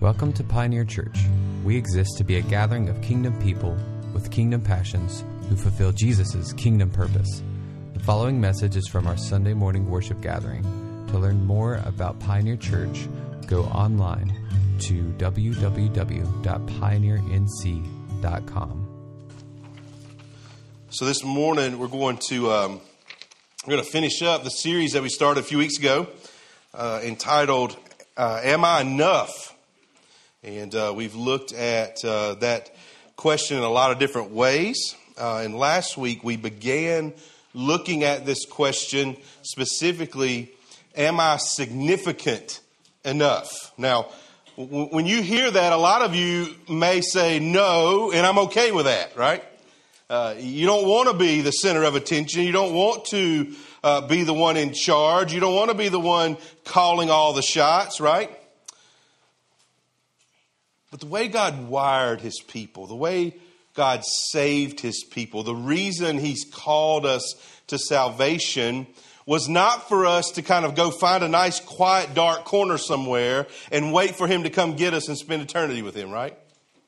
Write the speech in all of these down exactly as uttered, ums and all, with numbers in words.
Welcome to Pioneer Church. We exist to be a gathering of kingdom people with kingdom passions who fulfill Jesus' kingdom purpose. The following message is from our Sunday morning worship gathering. To learn more about Pioneer Church, go online to w w w dot pioneer n c dot com. So this morning we're going to um, we're going to finish up the series that we started a few weeks ago, uh, entitled uh, "Am I Enough?" And uh, we've looked at uh, that question in a lot of different ways. Uh, and last week we began looking at this question specifically: Am I significant enough? Now, w- when you hear that, a lot of you may say no, and I'm okay with that, right? Uh, you don't want to be the center of attention. You don't want to uh, be the one in charge. You don't want to be the one calling all the shots, right? But the way God wired his people, the way God saved his people, the reason he's called us to salvation was not for us to kind of go find a nice, quiet, dark corner somewhere and wait for him to come get us and spend eternity with him, right?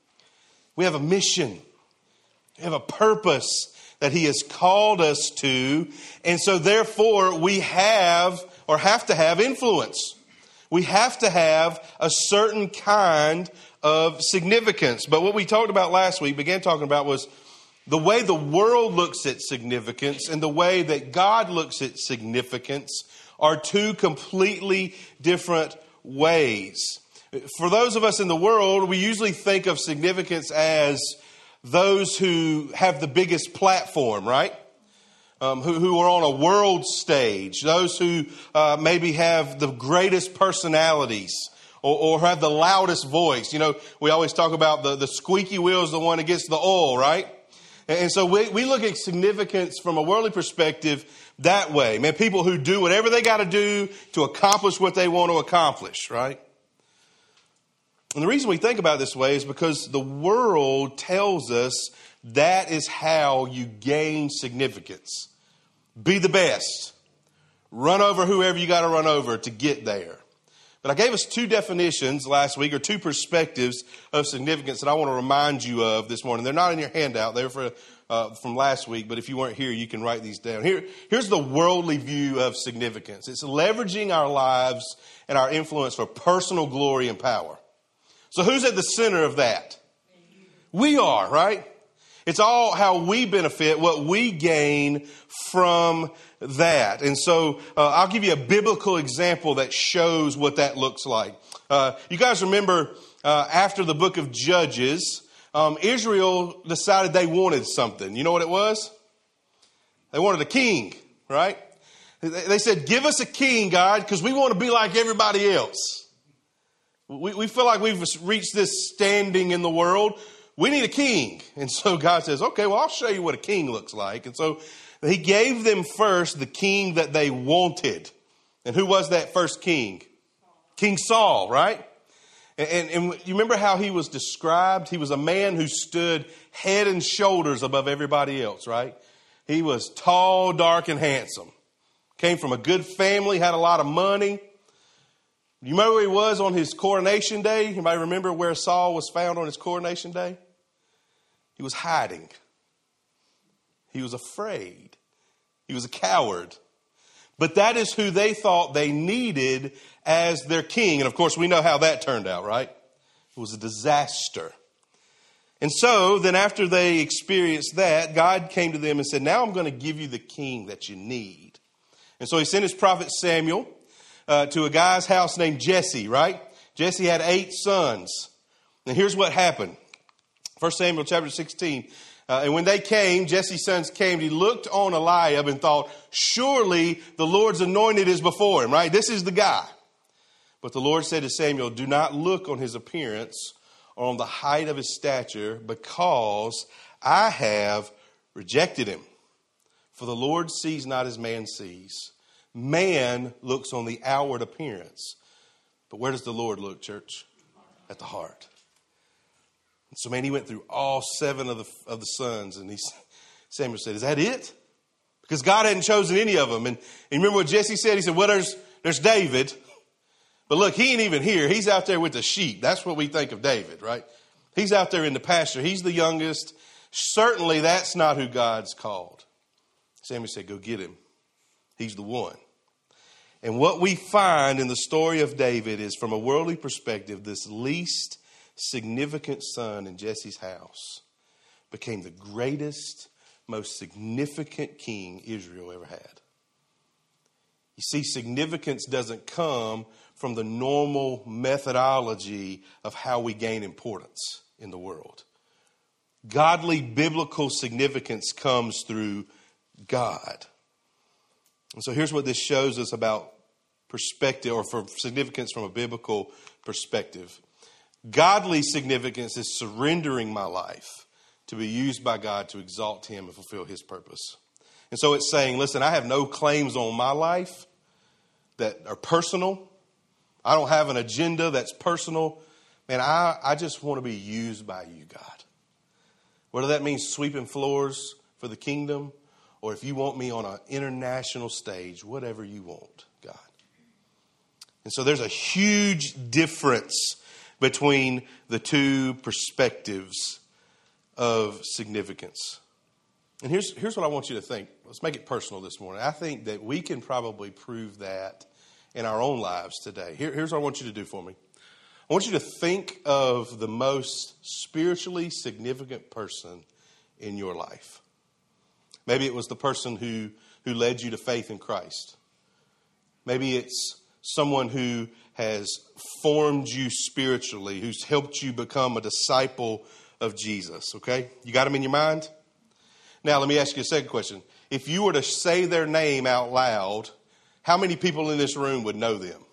We have a mission. We have a purpose that he has called us to. And so therefore we have or have to have influence. We have to have a certain kind of significance. But what we talked about last week, began talking about, was the way the world looks at significance and the way that God looks at significance are two completely different ways. For those of us in the world, we usually think of significance as those who have the biggest platform, right? Um, who, who are on a world stage, those who uh, maybe have the greatest personalities or, or have the loudest voice. You know, we always talk about the, the squeaky wheel is the one that gets the oil, right? And, and so we, we look at significance from a worldly perspective that way. Man, people who do whatever they got to do to accomplish what they want to accomplish, right? And the reason we think about it this way is because the world tells us that is how you gain significance. Be the best. Run over whoever you got to run over to get there. But I gave us two definitions last week, or two perspectives of significance that I want to remind you of this morning. They're not in your handout. They're for, uh, from last week, but if you weren't here, you can write these down. Here, here's the worldly view of significance. It's leveraging our lives and our influence for personal glory and power. So who's at the center of that? We are, right? It's all how we benefit, what we gain from that. And so uh, I'll give you a biblical example that shows what that looks like. Uh, you guys remember uh, after the book of Judges, um, Israel decided they wanted something. You know what it was? They wanted a king, right? They said, give us a king, God, because we want to be like everybody else. We, we feel like we've reached this standing in the world. We need a king. And so God says, okay, well, I'll show you what a king looks like. And so he gave them first the king that they wanted. And who was that first king? King Saul, right? And, and, and you remember how he was described? He was a man who stood head and shoulders above everybody else, right? He was tall, dark, and handsome. Came from a good family, had a lot of money. You remember where he was on his coronation day? Anybody remember where Saul was found on his coronation day? He was hiding. He was afraid. He was a coward. But that is who they thought they needed as their king. And of course, we know how that turned out, right? It was a disaster. And so then after they experienced that, God came to them and said, now I'm going to give you the king that you need. And so he sent his prophet Samuel Uh, to a guy's house named Jesse, right? Jesse had eight sons. And here's what happened. First Samuel chapter sixteen. Uh, and when they came, Jesse's sons came, he looked on Eliab and thought, surely the Lord's anointed is before him, right? This is the guy. But the Lord said to Samuel, do not look on his appearance or on the height of his stature, because I have rejected him. For the Lord sees not as man sees. Man looks on the outward appearance. But where does the Lord look, church? At the heart. And so, man, he went through all seven of the of the sons. And he, Samuel said, is that it? Because God hadn't chosen any of them. And, and remember what Jesse said? He said, well, there's, there's David. But look, he ain't even here. He's out there with the sheep. That's what we think of David, right? He's out there in the pasture. He's the youngest. Certainly that's not who God's called. Samuel said, go get him. He's the one. And what we find in the story of David is, from a worldly perspective, this least significant son in Jesse's house became the greatest, most significant king Israel ever had. You see, significance doesn't come from the normal methodology of how we gain importance in the world. Godly biblical significance comes through God. And so here's what this shows us about perspective, or for significance from a biblical perspective. Godly significance is surrendering my life to be used by God to exalt him and fulfill his purpose. And so it's saying, listen, I have no claims on my life that are personal. I don't have an agenda that's personal. Man, I, I just want to be used by you, God. Whether that means sweeping floors for the kingdom, or if you want me on an international stage, whatever you want, God. And so there's a huge difference between the two perspectives of significance. And here's, here's what I want you to think. Let's make it personal this morning. I think that we can probably prove that in our own lives today. Here, here's what I want you to do for me. I want you to think of the most spiritually significant person in your life. Maybe it was the person who, who led you to faith in Christ. Maybe it's someone who has formed you spiritually, who's helped you become a disciple of Jesus, okay? You got them in your mind? Now, let me ask you a second question. If you were to say their name out loud, how many people in this room would know them?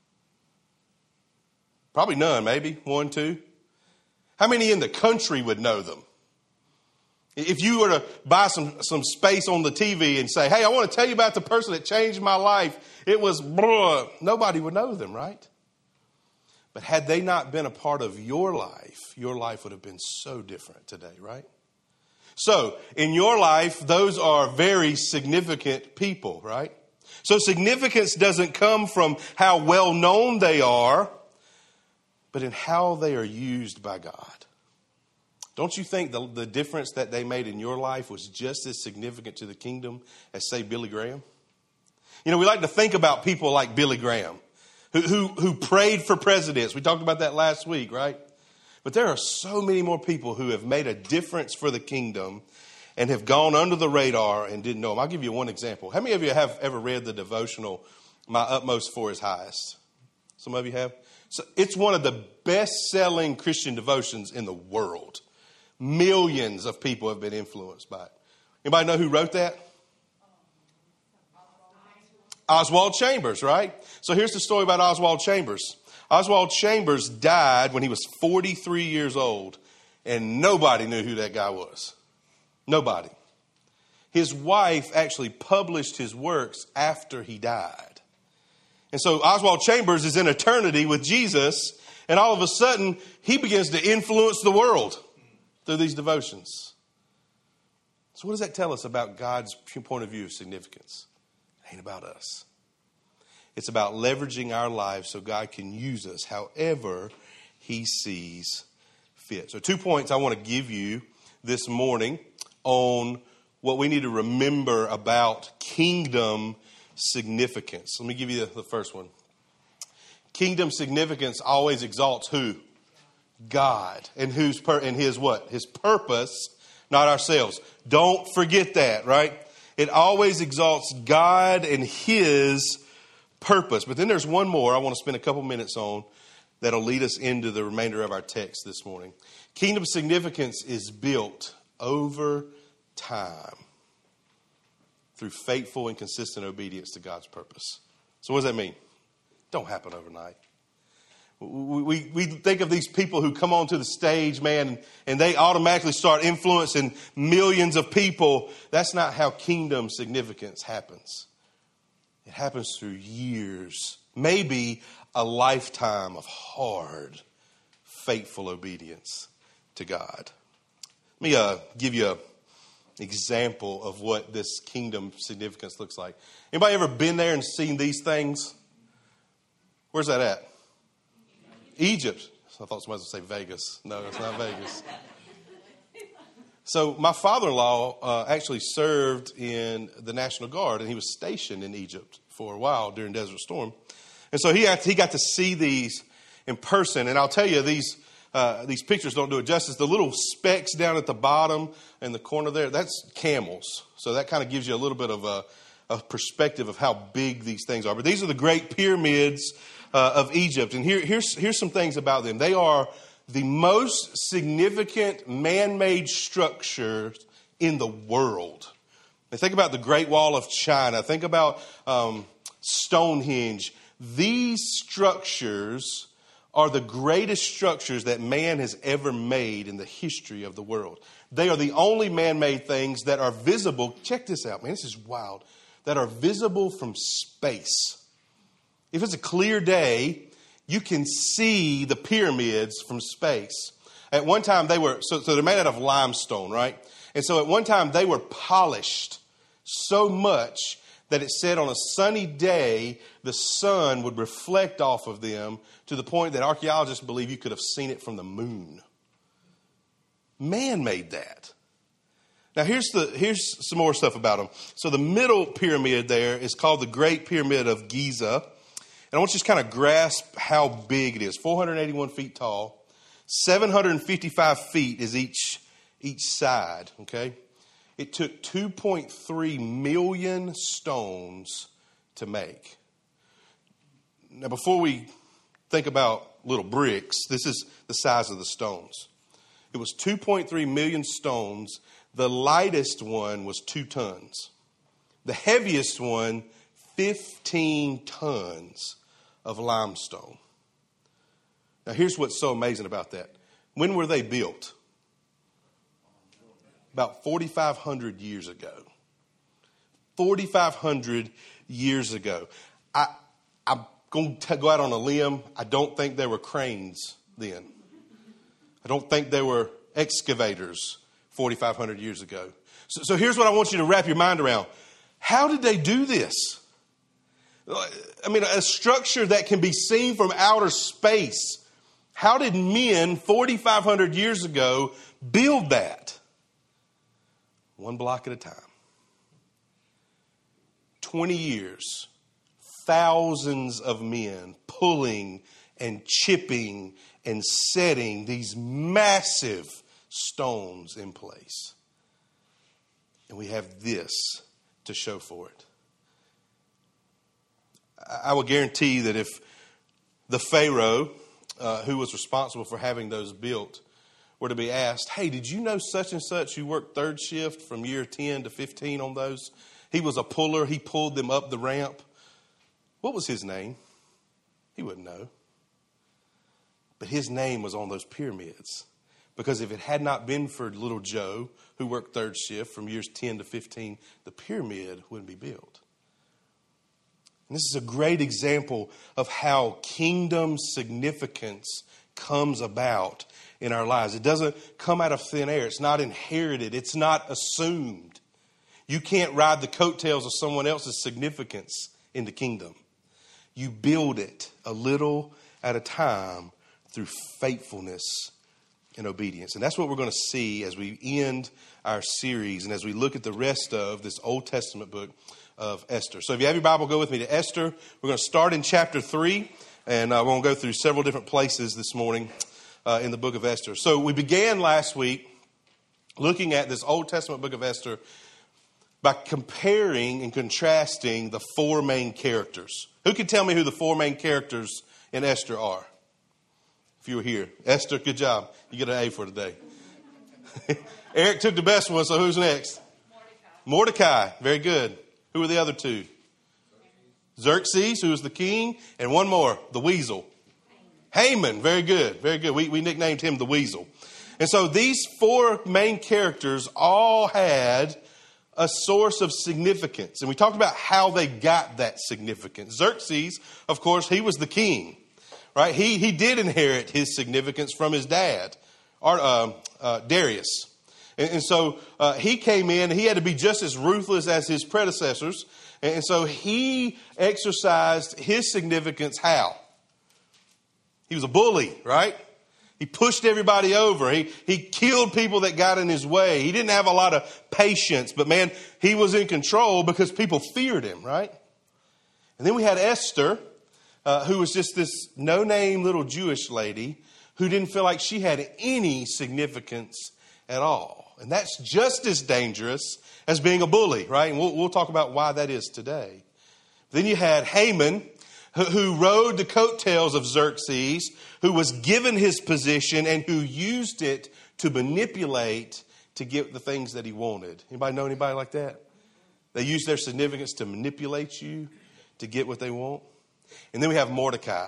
Probably none, maybe one, two. How many in the country would know them? If you were to buy some, some space on the T V and say, hey, I want to tell you about the person that changed my life. It was, blah, nobody would know them, right? But had they not been a part of your life, your life would have been so different today, right? So in your life, those are very significant people, right? So significance doesn't come from how well known they are, but in how they are used by God. Don't you think the, the difference that they made in your life was just as significant to the kingdom as, say, Billy Graham? You know, we like to think about people like Billy Graham, who, who, who prayed for presidents. We talked about that last week, right? But there are so many more people who have made a difference for the kingdom and have gone under the radar and didn't know them. I'll give you one example. How many of you have ever read the devotional, My Utmost for His Highest? Some of you have. So it's one of the best-selling Christian devotions in the world. Millions of people have been influenced by it. Anybody know who wrote that? Oswald Chambers, right? So here's the story about Oswald Chambers. Oswald Chambers died when he was forty-three years old, and nobody knew who that guy was. Nobody. His wife actually published his works after he died. And so Oswald Chambers is in eternity with Jesus, and all of a sudden, he begins to influence the world through these devotions. So what does that tell us about God's point of view of significance? It ain't about us. It's about leveraging our lives so God can use us however he sees fit. So two points I want to give you this morning on what we need to remember about kingdom significance. Let me give you the, the first one. Kingdom significance always exalts who? God. And whose per- and his what? His purpose, not ourselves. Don't forget that, right? It always exalts God and his purpose. But then there's one more I want to spend a couple minutes on that'll lead us into the remainder of our text this morning. Kingdom significance is built over time through faithful and consistent obedience to God's purpose. So what does that mean? Don't happen overnight. We, we, we think of these people who come onto the stage, man, and they automatically start influencing millions of people. That's not how kingdom significance happens. It happens through years, maybe a lifetime of hard, faithful obedience to God. Let me uh, give you an example of what this kingdom significance looks like. Anybody ever been there and seen these things? Where's that at? Egypt. I thought somebody was going to say Vegas. No, it's not Vegas. So my father-in-law uh, actually served in the National Guard, and he was stationed in Egypt for a while during Desert Storm. And so he had, he got to see these in person. And I'll tell you, these uh, these pictures don't do it justice. The little specks down at the bottom in the corner there, that's camels. So that kind of gives you a little bit of a, a perspective of how big these things are. But these are the great pyramids uh, of Egypt. And here, here's here's some things about them. They are the most significant man-made structures in the world. Now think about the Great Wall of China. Think about um, Stonehenge. These structures are the greatest structures that man has ever made in the history of the world. They are the only man-made things that are visible. Check this out, man. This is wild. That are visible from space. If it's a clear day, you can see the pyramids from space. At one time they were, so, so they're made out of limestone, right? And so at one time they were polished so much that it said on a sunny day, the sun would reflect off of them to the point that archaeologists believe you could have seen it from the moon. Man made that. Now here's the here's some more stuff about them. So the middle pyramid there is called the Great Pyramid of Giza. And I want you to kind of grasp how big it is. four hundred eighty-one feet tall. seven hundred fifty-five feet is each, each side, okay? It took two point three million stones to make. Now, before we think about little bricks, this is the size of the stones. It was two point three million stones. The lightest one was two tons. The heaviest one, fifteen tons of limestone. Now, here's what's so amazing about that. When were they built? About forty-five hundred years ago. forty-five hundred years ago. I, I'm going to go out on a limb. I don't think there were cranes then. I don't think there were excavators forty-five hundred years ago. So, so here's what I want you to wrap your mind around. How did they do this? I mean, a structure that can be seen from outer space. How did men forty-five hundred years ago build that? One block at a time. twenty years. Thousands of men pulling and chipping and setting these massive stones in place. And we have this to show for it. I will guarantee that if the Pharaoh, uh, who was responsible for having those built, were to be asked, hey, did you know such and such who worked third shift from year ten to fifteen on those? He was a puller. He pulled them up the ramp. What was his name? He wouldn't know. But his name was on those pyramids. Because if it had not been for little Joe, who worked third shift from years ten to fifteen, the pyramid wouldn't be built. And this is a great example of how kingdom significance comes about in our lives. It doesn't come out of thin air. It's not inherited. It's not assumed. You can't ride the coattails of someone else's significance in the kingdom. You build it a little at a time through faithfulness and obedience. And that's what we're going to see as we end our series and as we look at the rest of this Old Testament book of Esther. So if you have your Bible, go with me to Esther. We're going to start in chapter three, and uh, we're going to go through several different places this morning uh, in the book of Esther. So we began last week looking at this Old Testament book of Esther by comparing and contrasting the four main characters. Who can tell me who the four main characters in Esther are? If you were here. Esther, good job. You get an A for today. Eric took the best one, so who's next? Mordecai. Mordecai. Very good. Who are the other two? Xerxes, who is the king, and one more, the weasel. Haman. Very good. Very good. We, we nicknamed him the weasel. And so these four main characters all had a source of significance. And we talked about how they got that significance. Xerxes, of course, he was the king, right? He, he did inherit his significance from his dad, uh, uh, Darius. And, and so uh, he came in, and he had to be just as ruthless as his predecessors. And, and so he exercised his significance how? He was a bully, right? He pushed everybody over. He, he killed people that got in his way. He didn't have a lot of patience, but man, he was in control because people feared him, right? And then we had Esther, uh, who was just this no-name little Jewish lady who didn't feel like she had any significance at all. And that's just as dangerous as being a bully, right? And we'll, we'll talk about why that is today. Then you had Haman, who, who rode the coattails of Xerxes, who was given his position and who used it to manipulate to get the things that he wanted. Anybody know anybody like that? They use their significance to manipulate you to get what they want. And then we have Mordecai.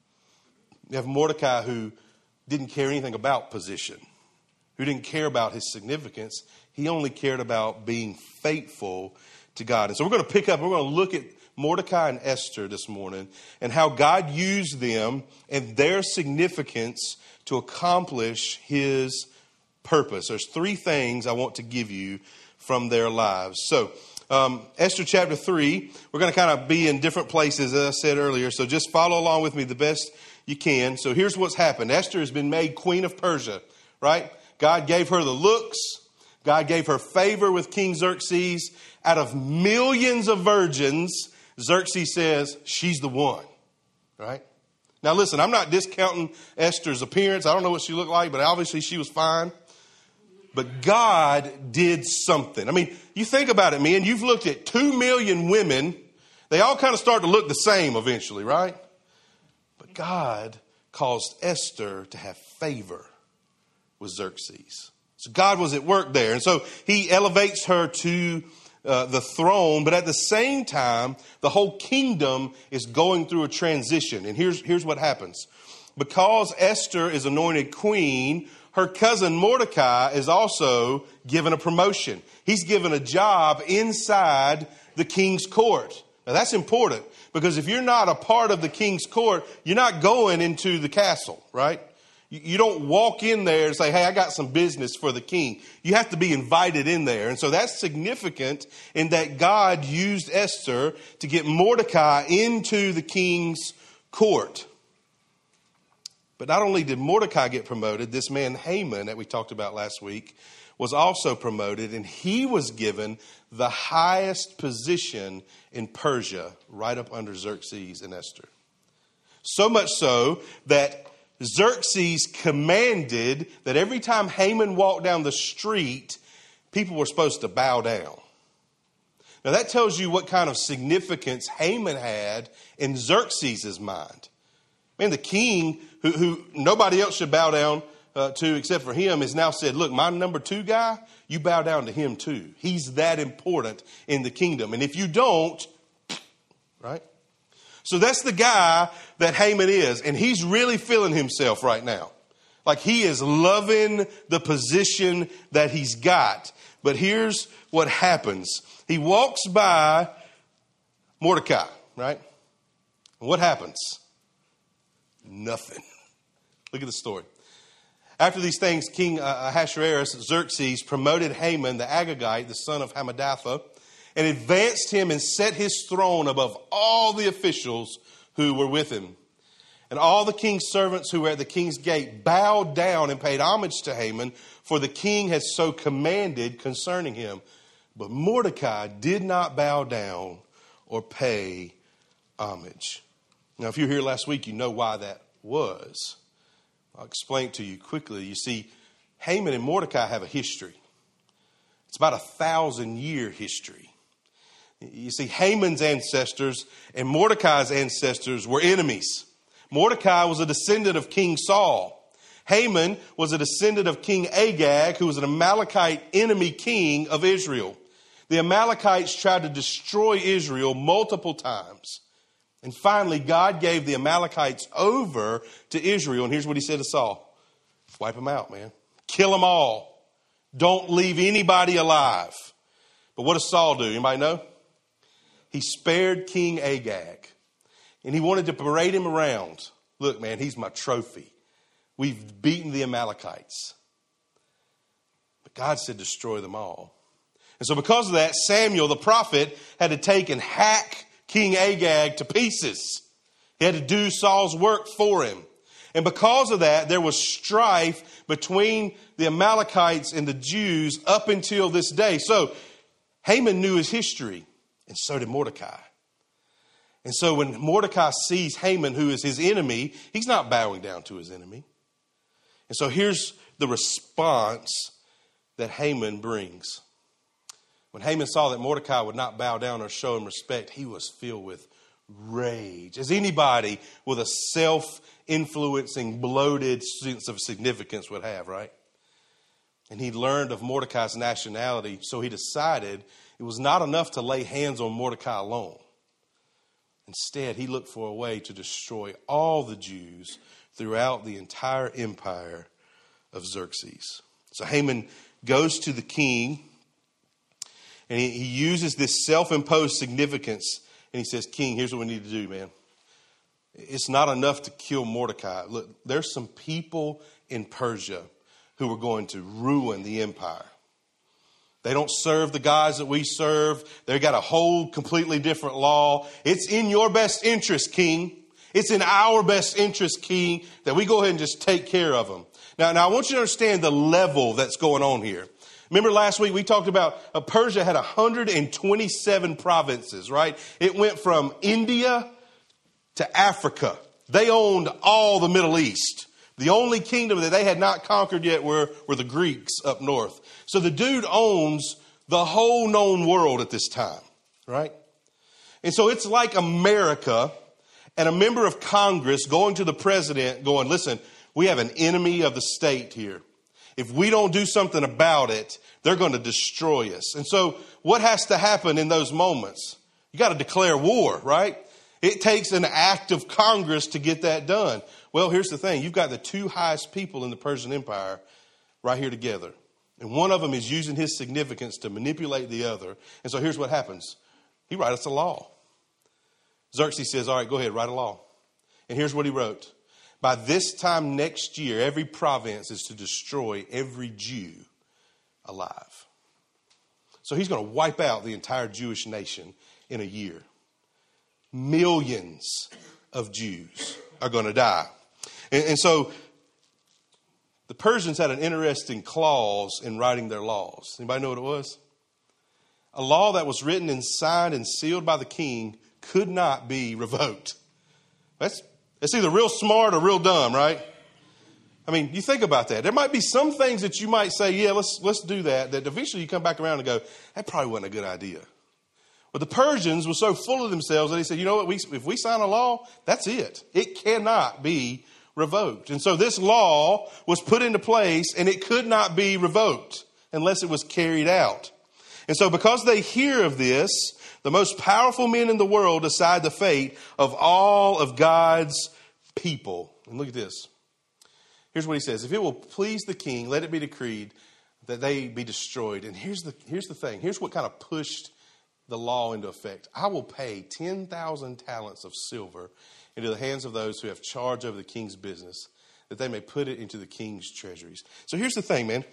We have Mordecai who didn't care anything about position, who didn't care about his significance. He only cared about being faithful to God. And so we're going to pick up, we're going to look at Mordecai and Esther this morning and how God used them and their significance to accomplish his purpose. There's three things I want to give you from their lives. So um, Esther chapter three, we're going to kind of be in different places, as I said earlier. So just follow along with me the best you can. So here's what's happened. Esther has been made queen of Persia, right? God gave her the looks. God gave her favor with King Xerxes. Out of millions of virgins, Xerxes says she's the one, right? Now listen, I'm not discounting Esther's appearance. I don't know what she looked like, but obviously she was fine. But God did something. I mean, you think about it, man. You've looked at two million women. They all kind of start to look the same eventually, right? But God caused Esther to have favor with Xerxes. So God was at work there. And so he elevates her to uh, the throne. But at the same time, the whole kingdom is going through a transition. And here's, here's what happens. Because Esther is anointed queen, her cousin Mordecai is also given a promotion. He's given a job inside the king's court. Now that's important because if you're not a part of the king's court, you're not going into the castle, right? You don't walk in there and say, hey, I got some business for the king. You have to be invited in there. And so that's significant in that God used Esther to get Mordecai into the king's court. But not only did Mordecai get promoted, this man Haman that we talked about last week was also promoted, and he was given the highest position in Persia, right up under Xerxes and Esther. So much so that Xerxes commanded that every time Haman walked down the street, people were supposed to bow down. Now that tells you what kind of significance Haman had in Xerxes' mind. Man, the king, who, who nobody else should bow down uh, to except for him, has now said, look, my number two guy, you bow down to him too. He's that important in the kingdom. And if you don't, right? So that's the guy that Haman is. And he's really feeling himself right now. Like he is loving the position that he's got. But here's what happens. He walks by Mordecai, right? And what happens? Nothing. Look at the story. After these things, King Ahasuerus, Xerxes, promoted Haman the Agagite, the son of Hammedatha, and advanced him and set his throne above all the officials who were with him. And all the king's servants who were at the king's gate bowed down and paid homage to Haman, for the king had so commanded concerning him. But Mordecai did not bow down or pay homage. Now, if you were here last week, you know why that was. I'll explain it to you quickly. You see, Haman and Mordecai have a history. It's about a thousand year history. You see, Haman's ancestors and Mordecai's ancestors were enemies. Mordecai was a descendant of King Saul. Haman was a descendant of King Agag, who was an Amalekite enemy king of Israel. The Amalekites tried to destroy Israel multiple times. And finally, God gave the Amalekites over to Israel. And here's what he said to Saul. Wipe them out, man. Kill them all. Don't leave anybody alive. But what does Saul do? Anybody know? He spared King Agag. And he wanted to parade him around. Look, man, he's my trophy. We've beaten the Amalekites. But God said destroy them all. And so because of that, Samuel, the prophet, had to take and hack King Agag to pieces. He had to do Saul's work for him. And because of that, there was strife between the Amalekites and the Jews up until this day. So Haman knew his history, and so did Mordecai. And so when Mordecai sees Haman, who is his enemy, he's not bowing down to his enemy. And so here's the response that Haman brings. When Haman saw that Mordecai would not bow down or show him respect, he was filled with rage, as anybody with a self-influencing, bloated sense of significance would have, right? And he learned of Mordecai's nationality, so he decided it was not enough to lay hands on Mordecai alone. Instead, he looked for a way to destroy all the Jews throughout the entire empire of Xerxes. So Haman goes to the king, and he, he uses this self-imposed significance, and he says, King, here's what we need to do, man. It's not enough to kill Mordecai. Look, there's some people in Persia who are going to ruin the empire. They don't serve the gods that we serve. They've got a whole completely different law. It's in your best interest, King. It's in our best interest, King, that we go ahead and just take care of them. Now, now I want you to understand the level that's going on here. Remember last week we talked about uh, Persia had one hundred twenty-seven provinces, right? It went from India to Africa. They owned all the Middle East. The only kingdom that they had not conquered yet were, were the Greeks up north. So the dude owns the whole known world at this time, right? And so it's like America and a member of Congress going to the president going, listen, we have an enemy of the state here. If we don't do something about it, they're going to destroy us. And so what has to happen in those moments? You got to declare war, right? It takes an act of Congress to get that done. Well, here's the thing. You've got the two highest people in the Persian Empire right here together. And one of them is using his significance to manipulate the other. And so here's what happens. He writes a law. Xerxes says, all right, go ahead, write a law. And here's what he wrote. By this time next year, every province is to destroy every Jew alive. So he's going to wipe out the entire Jewish nation in a year. Millions of Jews are going to die. And, and so the Persians had an interesting clause in writing their laws. Anybody know what it was? A law that was written and signed and sealed by the king could not be revoked. That's, that's either real smart or real dumb, right? I mean, you think about that. There might be some things that you might say, yeah, let's let's do that, that eventually you come back around and go, that probably wasn't a good idea. But the Persians were so full of themselves that they said, you know what, we, if we sign a law, that's it. It cannot be revoked. And so this law was put into place and it could not be revoked unless it was carried out. And so because they hear of this, the most powerful men in the world decide the fate of all of God's people. And look at this. Here's what he says. If it will please the king, let it be decreed that they be destroyed. And here's the, here's the thing. Here's what kind of pushed the law into effect. I will pay ten thousand talents of silver into the hands of those who have charge over the king's business, that they may put it into the king's treasuries. So here's the thing, man.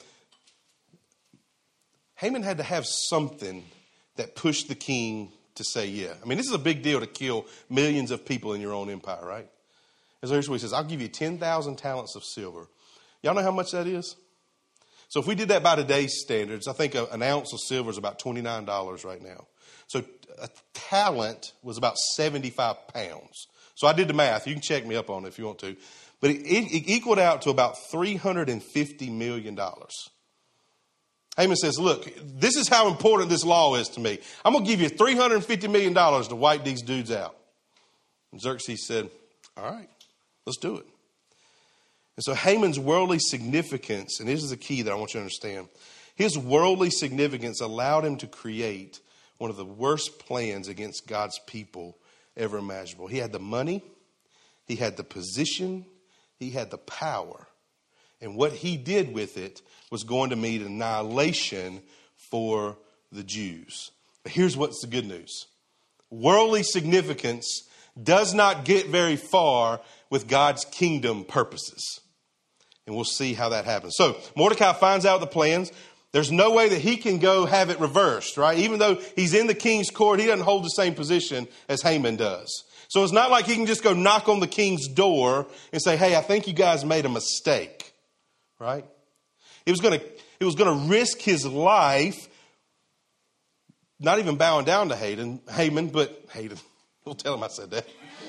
Haman had to have something that pushed the king to say yeah. I mean, this is a big deal to kill millions of people in your own empire, right? And so here's what he says. I'll give you ten thousand talents of silver. Y'all know how much that is? So if we did that by today's standards, I think an ounce of silver is about twenty-nine dollars right now. So a talent was about seventy-five pounds. So I did the math. You can check me up on it if you want to. But it, it, it equaled out to about three hundred fifty million dollars. Haman says, look, this is how important this law is to me. I'm going to give you three hundred fifty million dollars to wipe these dudes out. And Xerxes said, all right, let's do it. And so Haman's worldly significance, and this is the key that I want you to understand. His worldly significance allowed him to create one of the worst plans against God's people ever imaginable. He had the money, he had the position, he had the power. And what he did with it was going to mean annihilation for the Jews. But here's what's the good news. Worldly significance does not get very far with God's kingdom purposes. And we'll see how that happens. So Mordecai finds out the plans. There's no way that he can go have it reversed, right? Even though he's in the king's court, he doesn't hold the same position as Haman does. So it's not like he can just go knock on the king's door and say, hey, I think you guys made a mistake, right? It was going to, it was going to risk his life, not even bowing down to Haman, Haman, but Haman, don't tell him I said that.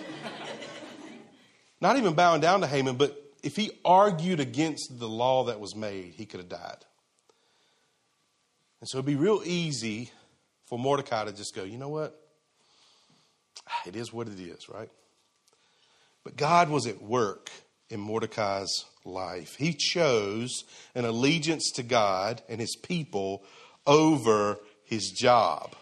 Not even bowing down to Haman, but if he argued against the law that was made, he could have died. And so it'd be real easy for Mordecai to just go, you know what? It is what it is, right? But God was at work in Mordecai's life. He chose an allegiance to God and his people over his job.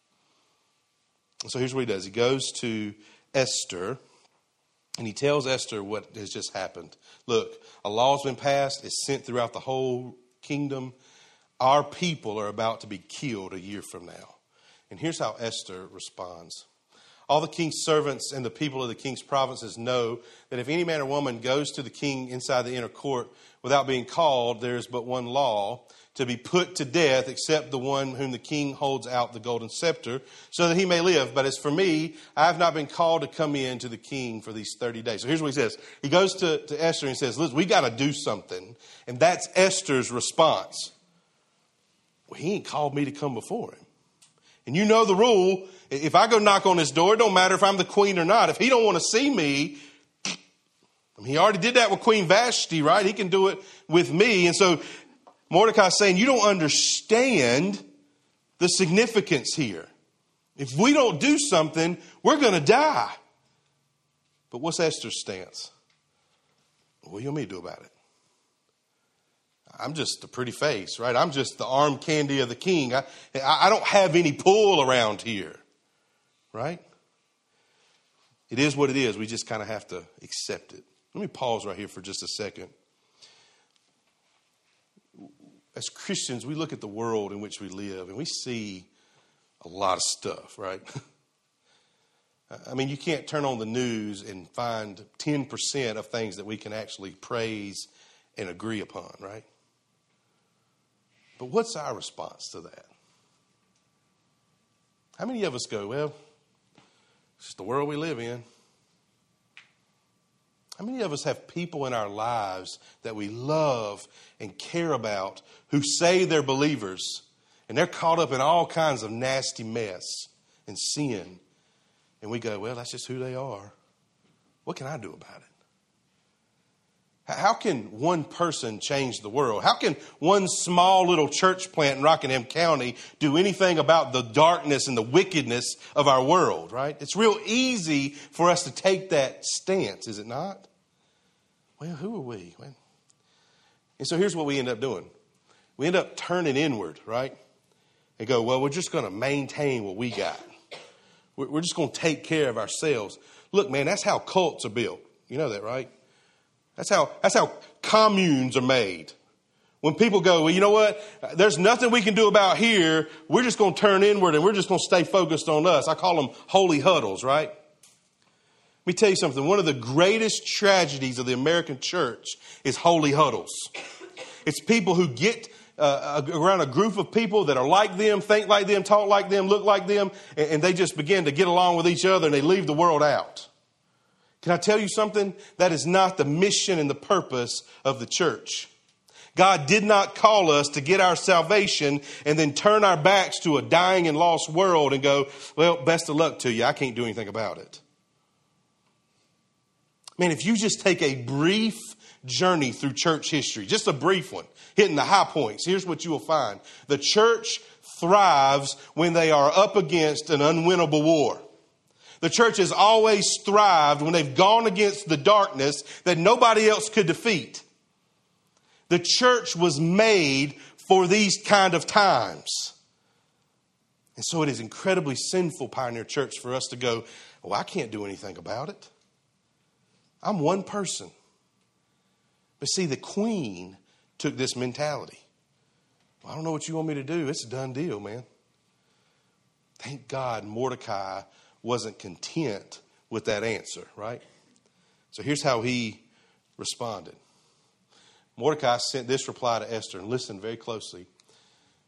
So here's what he does. He goes to Esther and he tells Esther what has just happened. Look, a law's been passed. It's sent throughout the whole kingdom. Our people are about to be killed a year from now. And here's how Esther responds. All the king's servants and the people of the king's provinces know that if any man or woman goes to the king inside the inner court without being called, there is but one law, to be put to death, except the one whom the king holds out the golden scepter, so that he may live. But as for me, I have not been called to come in to the king for these thirty days. So here's what he says. He goes to, to Esther and he says, listen, we got to do something. And that's Esther's response. Well, he ain't called me to come before him. And you know the rule. If I go knock on his door, it don't matter if I'm the queen or not. If he don't want to see me, I mean, he already did that with Queen Vashti, right? He can do it with me. And so Mordecai's saying, you don't understand the significance here. If we don't do something, we're going to die. But what's Esther's stance? What do you want me to do about it? I'm just a pretty face, right? I'm just the arm candy of the king. I, I don't have any pull around here, right? It is what it is. We just kind of have to accept it. Let me pause right here for just a second. As Christians, we look at the world in which we live and we see a lot of stuff, right? I mean, you can't turn on the news and find ten percent of things that we can actually praise and agree upon, right? But what's our response to that? How many of us go, well, it's just the world we live in? How many of us have people in our lives that we love and care about who say they're believers and they're caught up in all kinds of nasty mess and sin? And we go, well, that's just who they are. What can I do about it? How can one person change the world? How can one small little church plant in Rockingham County do anything about the darkness and the wickedness of our world, right? It's real easy for us to take that stance, is it not? Well, who are we? Well, and so here's what we end up doing. We end up turning inward, right? And go, well, we're just going to maintain what we got. We're just going to take care of ourselves. Look, man, that's how cults are built. You know that, right? That's how, that's how communes are made. When people go, well, you know what? There's nothing we can do about here. We're just going to turn inward and we're just going to stay focused on us. I call them holy huddles, right? Let me tell you something. One of the greatest tragedies of the American church is holy huddles. It's people who get uh, around a group of people that are like them, think like them, talk like them, look like them, and, and they just begin to get along with each other and they leave the world out. Can I tell you something? That is not the mission and the purpose of the church. God did not call us to get our salvation and then turn our backs to a dying and lost world and go, well, best of luck to you. I can't do anything about it. Man, if you just take a brief journey through church history, just a brief one, hitting the high points, here's what you will find. The church thrives when they are up against an unwinnable war. The church has always thrived when they've gone against the darkness that nobody else could defeat. The church was made for these kind of times. And so it is incredibly sinful, Pioneer Church, for us to go, oh, I can't do anything about it. I'm one person. But see, the queen took this mentality. Well, I don't know what you want me to do. It's a done deal, man. Thank God Mordecai wasn't content with that answer, right? So here's how he responded. Mordecai sent this reply to Esther, and listen very closely.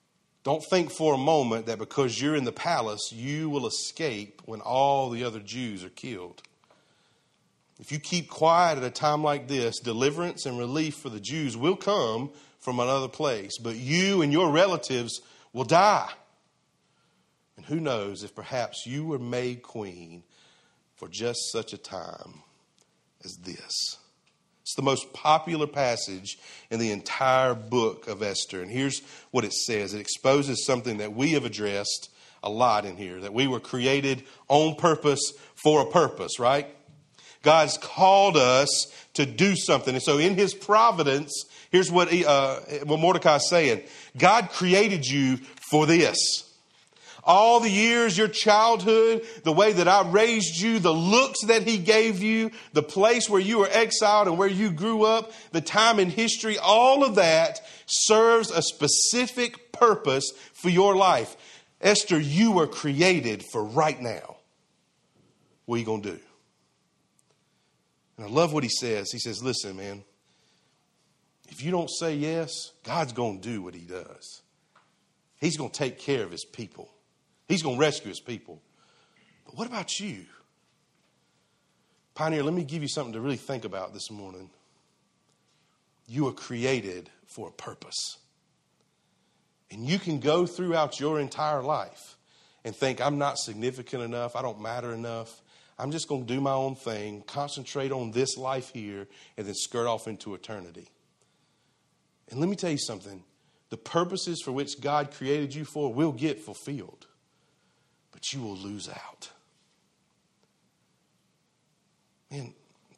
Don't think for a moment that because you're in the palace, you will escape when all the other Jews are killed. If you keep quiet at a time like this, deliverance and relief for the Jews will come from another place, but you and your relatives will die. And who knows if perhaps you were made queen for just such a time as this. It's the most popular passage in the entire book of Esther. And here's what it says. It exposes something that we have addressed a lot in here, that we were created on purpose for a purpose, right? God's called us to do something. And so in his providence, here's what, he, uh, what Mordecai is saying. God created you for this. All the years, your childhood, the way that I raised you, the looks that he gave you, the place where you were exiled and where you grew up, the time in history, all of that serves a specific purpose for your life. Esther, you were created for right now. What are you going to do? And I love what he says. He says, listen, man, if you don't say yes, God's going to do what he does. He's going to take care of his people. He's going to rescue his people. But what about you? Pioneer, let me give you something to really think about this morning. You were created for a purpose. And you can go throughout your entire life and think, I'm not significant enough. I don't matter enough. I'm just going to do my own thing, concentrate on this life here, and then skirt off into eternity. And let me tell you something. The purposes for which God created you for will get fulfilled. But you will lose out. Man,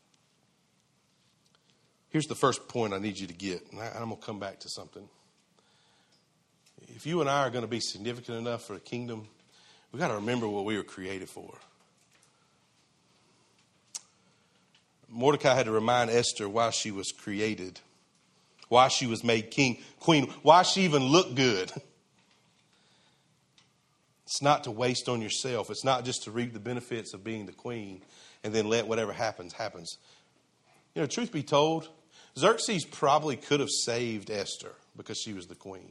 here's the first point I need you to get. And I'm going to come back to something. If you and I are going to be significant enough for the kingdom, we've got to remember what we were created for. Mordecai had to remind Esther why she was created, why she was made king, queen, why she even looked good. It's not to waste on yourself. It's not just to reap the benefits of being the queen and then let whatever happens, happens. You know, truth be told, Xerxes probably could have saved Esther because she was the queen.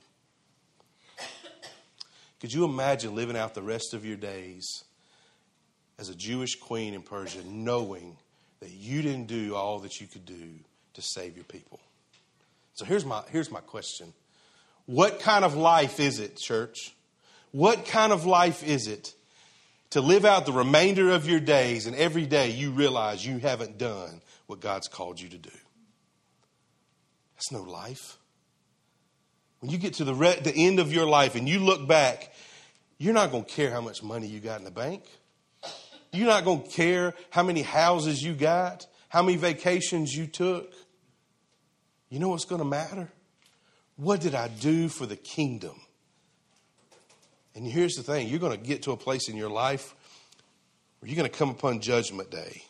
Could you imagine living out the rest of your days as a Jewish queen in Persia, knowing that you didn't do all that you could do to save your people? So here's my, here's my question. What kind of life is it, church? What kind of life is it to live out the remainder of your days and every day you realize you haven't done what God's called you to do? That's no life. When you get to the, re- the end of your life and you look back, you're not going to care how much money you got in the bank. You're not going to care how many houses you got, how many vacations you took. You know what's going to matter? What did I do for the kingdom? And here's the thing. You're going to get to a place in your life where you're going to come upon Judgment Day.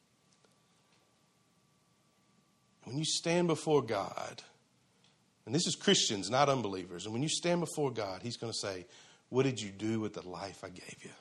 When you stand before God, and this is Christians, not unbelievers, and when you stand before God, he's going to say, what did you do with the life I gave you?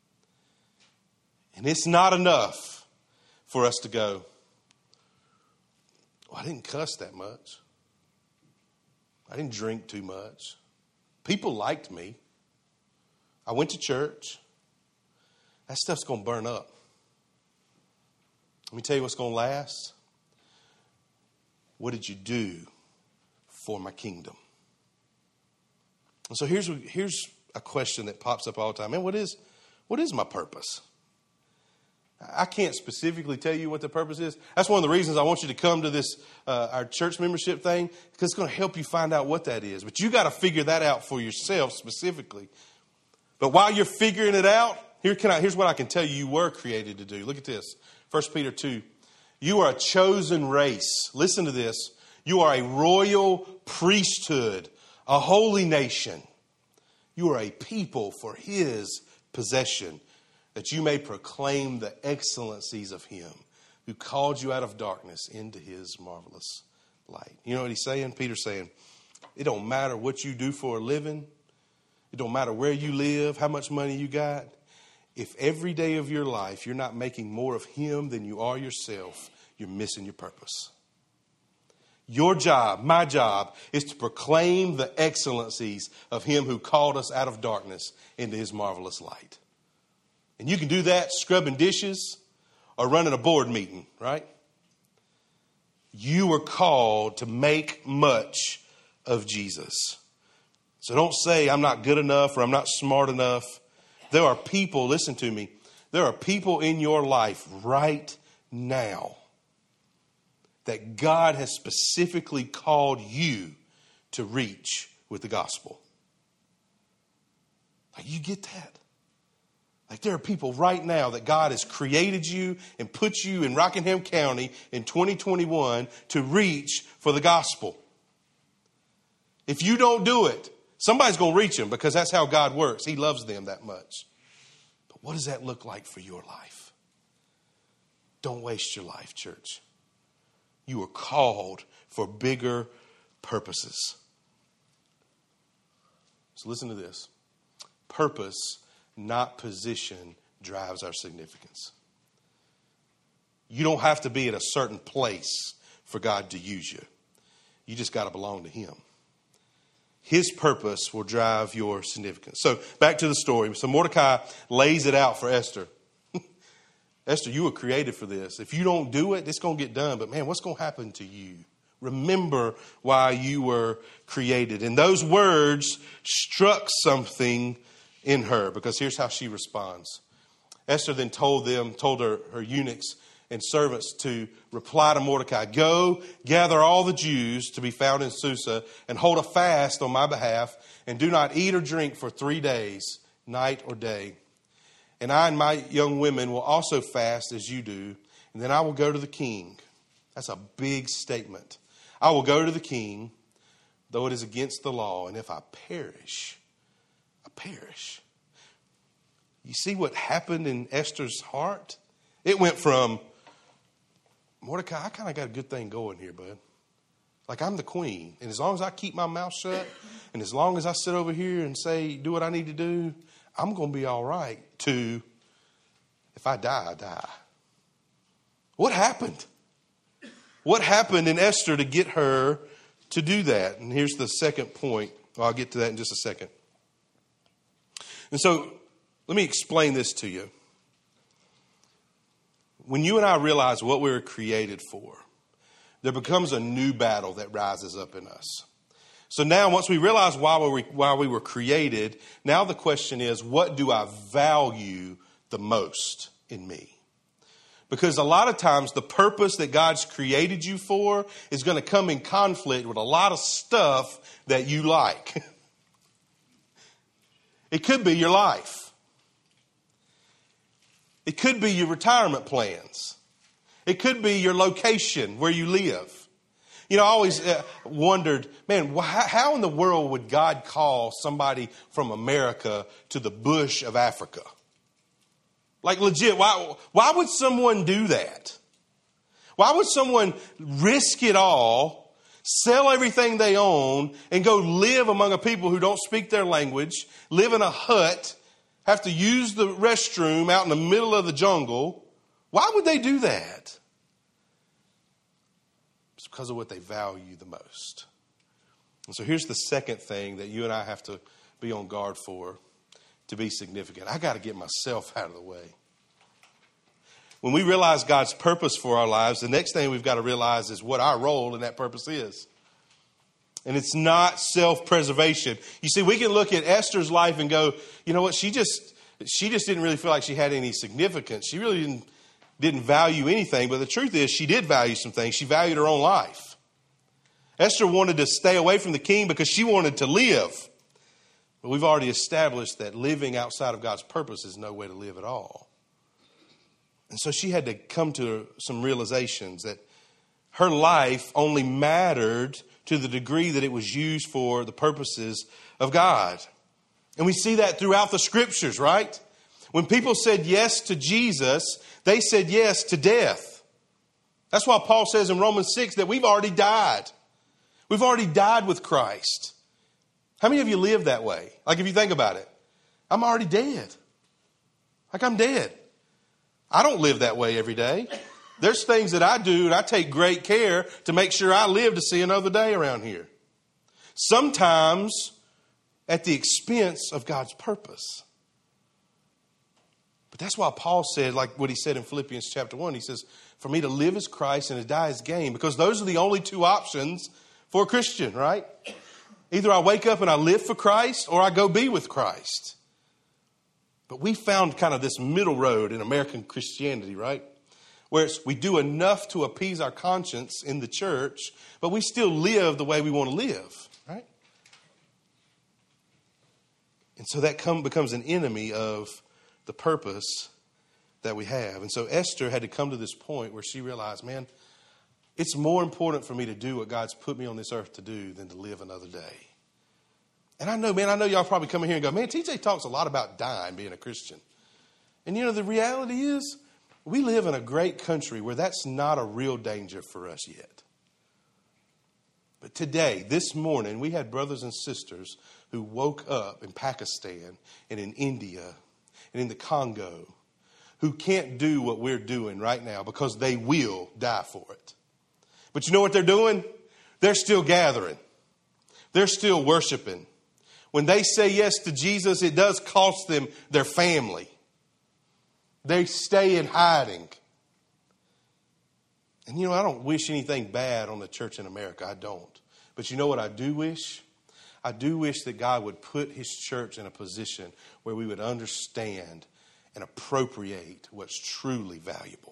And it's not enough for us to go, well, I didn't cuss that much. I didn't drink too much. People liked me. I went to church. That stuff's going to burn up. Let me tell you what's going to last. What did you do for my kingdom? And so here's, here's a question that pops up all the time. Man, what is, what is my purpose? I can't specifically tell you what the purpose is. That's one of the reasons I want you to come to this, uh, our church membership thing, because it's going to help you find out what that is. But you got to figure that out for yourself specifically. But while you're figuring it out, here can I, here's what I can tell you you were created to do. Look at this. First Peter two. You are a chosen race. Listen to this. You are a royal priesthood, a holy nation. You are a people for his possession, that you may proclaim the excellencies of him who called you out of darkness into his marvelous light. You know what he's saying? Peter's saying, it don't matter what you do for a living. It don't matter where you live, how much money you got. If every day of your life you're not making more of him than you are yourself, you're missing your purpose. Your job, my job, is to proclaim the excellencies of him who called us out of darkness into his marvelous light. And you can do that scrubbing dishes or running a board meeting, right? You were called to make much of Jesus. So don't say I'm not good enough or I'm not smart enough. There are people, listen to me, there are people in your life right now that God has specifically called you to reach with the gospel. Like, you get that? Like, there are people right now that God has created you and put you in Rockingham County in twenty twenty-one to reach for the gospel. If you don't do it, somebody's going to reach them, because that's how God works. He loves them that much. But what does that look like for your life? Don't waste your life, church. You are called for bigger purposes. So listen to this. Purpose, not position, drives our significance. You don't have to be at a certain place for God to use you. You just got to belong to him. His purpose will drive your significance. So back to the story. So Mordecai lays it out for Esther. Esther, you were created for this. If you don't do it, it's going to get done. But man, what's going to happen to you? Remember why you were created. And those words struck something in her, because here's how she responds. Esther then told them, told her, her eunuchs and servants to reply to Mordecai, go gather all the Jews to be found in Susa and hold a fast on my behalf, and do not eat or drink for three days, night or day. And I and my young women will also fast as you do, and then I will go to the king. That's a big statement. I will go to the king, though it is against the law, and if I perish, I perish. You see what happened in Esther's heart? It went from, Mordecai, I kind of got a good thing going here, bud. Like, I'm the queen, and as long as I keep my mouth shut, and as long as I sit over here and say, do what I need to do, I'm going to be all right, to, if I die, I die. What happened? What happened in Esther to get her to do that? And here's the second point. Well, I'll get to that in just a second. And so, let me explain this to you. When you and I realize what we were created for, there becomes a new battle that rises up in us. So now, once we realize why we, why we were created, now the question is, what do I value the most in me? Because a lot of times, the purpose that God's created you for is going to come in conflict with a lot of stuff that you like. It could be your life. It could be your retirement plans. It could be your location where you live. You know, I always uh, wondered, man, wh- how in the world would God call somebody from America to the bush of Africa? Like, legit, why, why would someone do that? Why would someone risk it all, sell everything they own, and go live among a people who don't speak their language, live in a hut, have to use the restroom out in the middle of the jungle? Why would they do that? It's because of what they value the most. And so here's the second thing that you and I have to be on guard for to be significant. I got to get myself out of the way. When we realize God's purpose for our lives, the next thing we've got to realize is what our role in that purpose is. And it's not self-preservation. You see, we can look at Esther's life and go, you know what, she just she just didn't really feel like she had any significance. She really didn't, didn't value anything. But the truth is, she did value some things. She valued her own life. Esther wanted to stay away from the king because she wanted to live. But we've already established that living outside of God's purpose is no way to live at all. And so she had to come to some realizations that her life only mattered to the degree that it was used for the purposes of God. And we see that throughout the scriptures, right? When people said yes to Jesus, they said yes to death. That's why Paul says in Romans six that we've already died. We've already died with Christ. How many of you live that way? Like, if you think about it, I'm already dead. Like, I'm dead. I don't live that way every day. There's things that I do and I take great care to make sure I live to see another day around here. Sometimes at the expense of God's purpose. But that's why Paul said, like what he said in Philippians chapter one, he says, for me to live is Christ and to die is gain. Because those are the only two options for a Christian, right? Either I wake up and I live for Christ or I go be with Christ. But we found kind of this middle road in American Christianity, right? Where it's, we do enough to appease our conscience in the church, but we still live the way we want to live, right? And so that come, becomes an enemy of the purpose that we have. And so Esther had to come to this point where she realized, man, it's more important for me to do what God's put me on this earth to do than to live another day. And I know, man, I know y'all probably come in here and go, man, T J talks a lot about dying, being a Christian. And you know, the reality is we live in a great country where that's not a real danger for us yet. But today, this morning, we had brothers and sisters who woke up in Pakistan and in India and in the Congo who can't do what we're doing right now because they will die for it. But you know what they're doing? They're still gathering. They're still worshiping. When they say yes to Jesus, it does cost them their family. They stay in hiding. And you know, I don't wish anything bad on the church in America. I don't. But you know what I do wish? I do wish that God would put his church in a position where we would understand and appropriate what's truly valuable.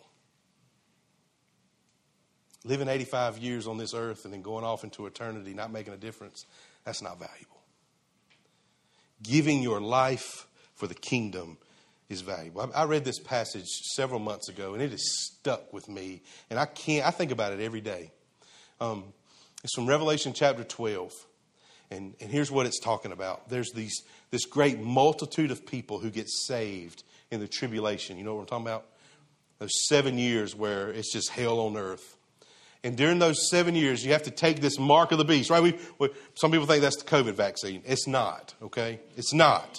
Living eighty-five years on this earth and then going off into eternity, not making a difference, that's not valuable. Giving your life for the kingdom is valuable. I read this passage several months ago, and it has stuck with me. And I can't, I think about it every day. Um, it's from Revelation chapter twelve. And, and here's what it's talking about. There's these this great multitude of people who get saved in the tribulation. You know what I'm talking about? Those seven years where it's just hell on earth. And during those seven years, you have to take this mark of the beast, right? We, we, some people think that's the COVID vaccine. It's not, okay? It's not.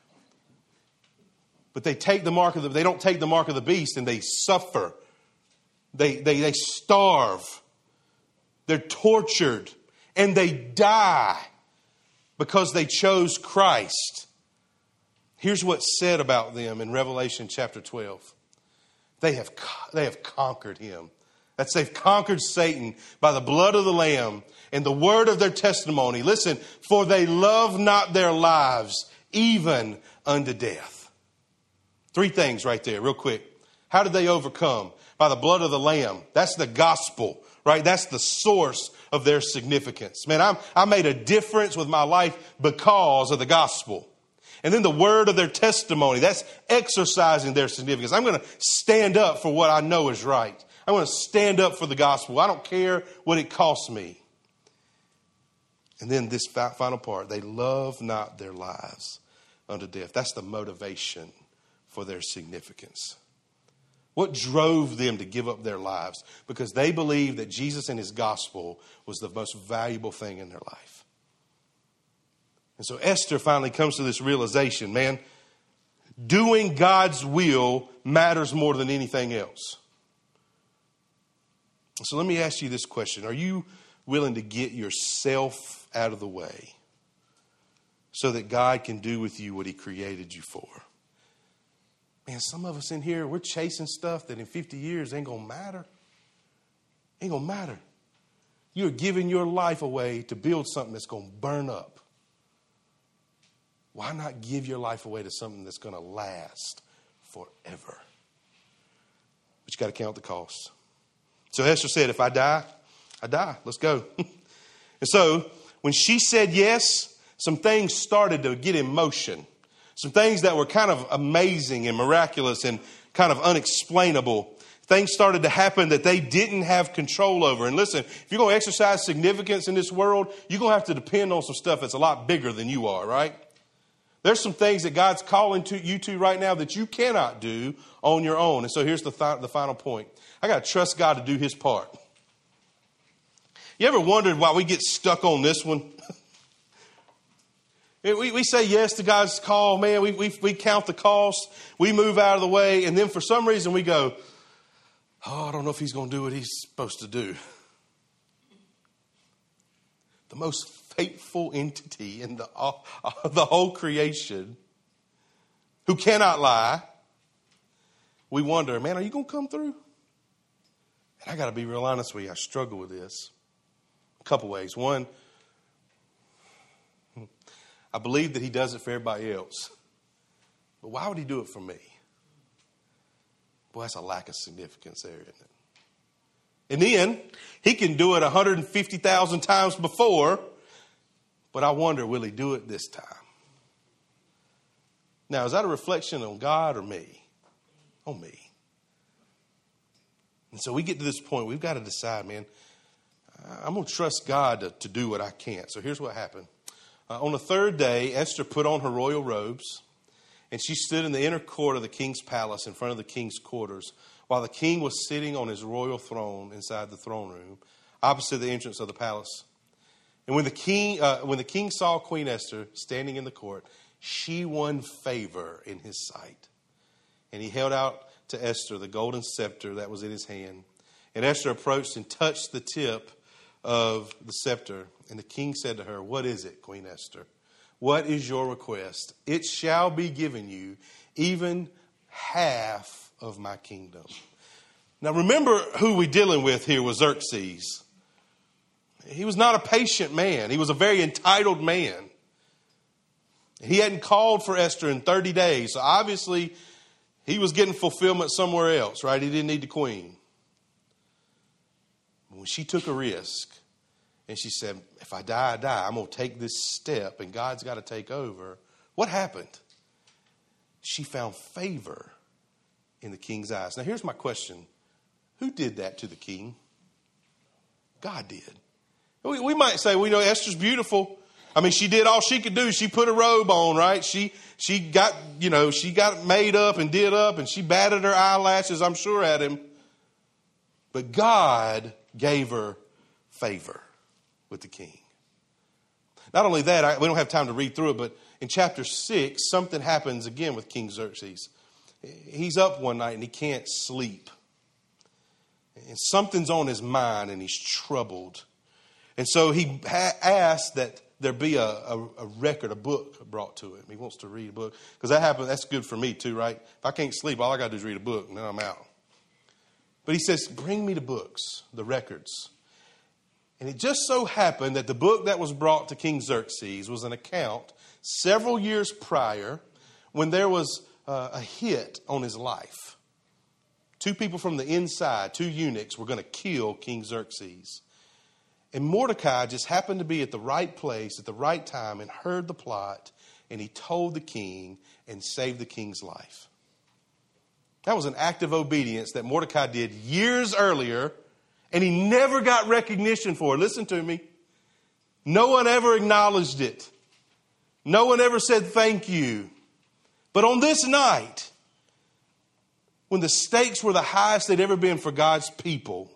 But they take the mark of the, they don't take the mark of the beast and they suffer. They, they, they starve. They're tortured. And they die because they chose Christ. Here's what's said about them in Revelation chapter twelve. They have, they have conquered him. That's they've conquered Satan by the blood of the Lamb and the word of their testimony. Listen, for they love not their lives even unto death. Three things right there, real quick. How did they overcome? By the blood of the Lamb. That's the gospel, right? That's the source of their significance. Man, I'm, I made a difference with my life because of the gospel. And then the word of their testimony. That's exercising their significance. I'm going to stand up for what I know is right. I'm going to stand up for the gospel. I don't care what it costs me. And then this final part. They love not their lives unto death. That's the motivation for their significance. What drove them to give up their lives? Because they believed that Jesus and his gospel was the most valuable thing in their life. And so Esther finally comes to this realization, man, doing God's will matters more than anything else. So let me ask you this question. Are you willing to get yourself out of the way so that God can do with you what he created you for? Man, some of us in here, we're chasing stuff that in fifty years ain't going to matter. Ain't going to matter. You're giving your life away to build something that's going to burn up. Why not give your life away to something that's going to last forever? But you got to count the cost. So Esther said, if I die, I die. Let's go. And so when she said yes, some things started to get in motion. Some things that were kind of amazing and miraculous and kind of unexplainable. Things started to happen that they didn't have control over. And listen, if you're going to exercise significance in this world, you're going to have to depend on some stuff that's a lot bigger than you are, right? There's some things that God's calling to you to right now that you cannot do on your own. And so here's the, th- the final point. I got to trust God to do his part. You ever wondered why we get stuck on this one? we, we say yes to God's call. Man, we, we, we count the cost. We move out of the way. And then for some reason we go, oh, I don't know if he's going to do what he's supposed to do. The most faithful entity in the, uh, uh, the whole creation, who cannot lie, we wonder, man, are you going to come through? And I got to be real honest with you. I struggle with this a couple ways. One, I believe that he does it for everybody else. But why would he do it for me? Boy, that's a lack of significance there, isn't it? And then he can do it one hundred fifty thousand times before. But I wonder, will he do it this time? Now, is that a reflection on God or me? On me. And so we get to this point, we've got to decide, man, I'm going to trust God to, to do what I can't. So here's what happened. Uh, on the third day, Esther put on her royal robes, and she stood in the inner court of the king's palace in front of the king's quarters, while the king was sitting on his royal throne inside the throne room, opposite the entrance of the palace. And when the king, uh, when the king saw Queen Esther standing in the court, she won favor in his sight. And he held out to Esther the golden scepter that was in his hand. And Esther approached and touched the tip of the scepter. And the king said to her, "What is it, Queen Esther? What is your request? It shall be given you, even half of my kingdom." Now remember who we're dealing with here was Xerxes. He was not a patient man. He was a very entitled man. He hadn't called for Esther in thirty days. So obviously he was getting fulfillment somewhere else, right? He didn't need the queen. When she took a risk and she said, if I die, I die. I'm going to take this step and God's got to take over. What happened? She found favor in the king's eyes. Now here's my question. Who did that to the king? God did. We, we might say, well, you know, Esther's beautiful. I mean, she did all she could do. She put a robe on, right? She she got, you know, she got made up and did up and she batted her eyelashes, I'm sure, at him. But God gave her favor with the king. Not only that, I, we don't have time to read through it, but in chapter six, something happens again with King Xerxes. He's up one night and he can't sleep. And something's on his mind and he's troubled. And so he ha- asked that there be a, a, a record, a book brought to him. He wants to read a book. Because that happens, that's good for me too, right? If I can't sleep, all I got to do is read a book and then I'm out. But he says, bring me the books, the records. And it just so happened that the book that was brought to King Xerxes was an account several years prior when there was uh, a hit on his life. Two people from the inside, two eunuchs, were going to kill King Xerxes. And Mordecai just happened to be at the right place at the right time and heard the plot. And he told the king and saved the king's life. That was an act of obedience that Mordecai did years earlier. And he never got recognition for it. Listen to me. No one ever acknowledged it. No one ever said thank you. But on this night, when the stakes were the highest they'd ever been for God's people,